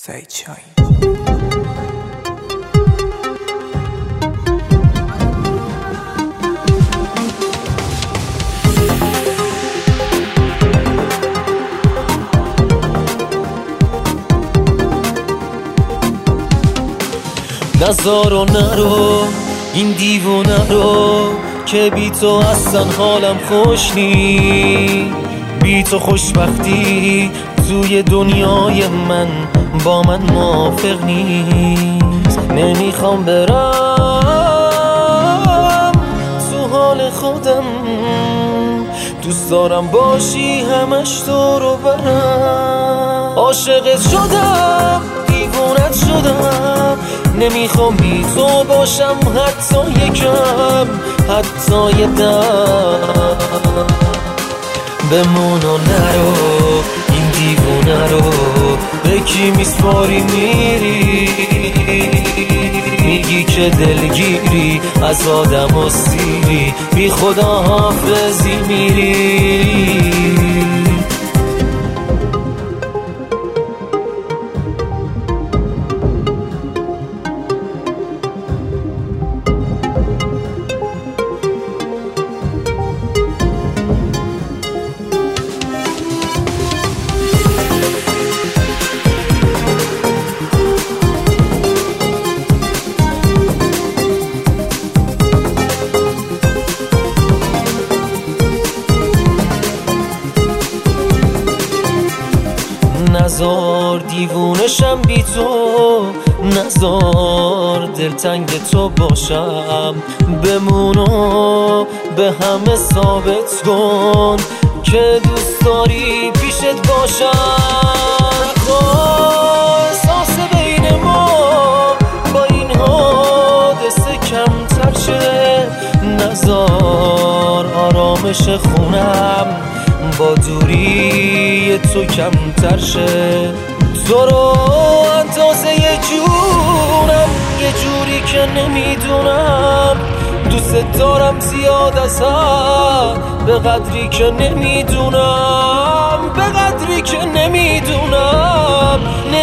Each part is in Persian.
سعید شاهین. نزار و نرو این دیوونه رو که بی تو اصلا حالم خوش نی. بی تو خوشبختی توی دنیای من با من موافق نیست. نمیخوام برم تو حال خودم، دوست دارم باشی همش تو رو برم. عاشقت شدم دیوونت شدم، نمیخوام بی تو باشم حتی یکم، حتی یه دم. بمون و نرو این دیوونه رو، به کی میسپاری میری؟ میگی که دلگیری از آدم و سیری، بی خدا حافظی میری. نزار دیوونشم بی تو، نزار دلتنگ تو باشم. بمونو به همه ثابت کن که دوست داری پیشت باشم. احساس بین ما با این حادثه کمتر شه، نزار آرامش خونم با دوری تو کمتر شه. تو رو اندازه یه جونم، یه جوری که نمیدونم. دوست دارم زیاد از هم، به قدری که نمیدونم، به قدری که نمیدونم.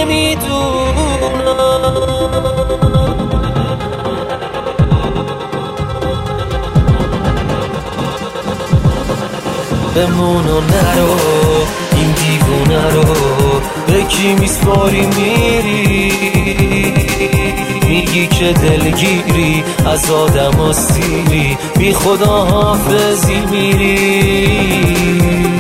بمون و نرو این دیوونه رو، به کی میسپاری میری؟ میگی که دلگیری از آدم و سیری، بی خدا حافظی میری.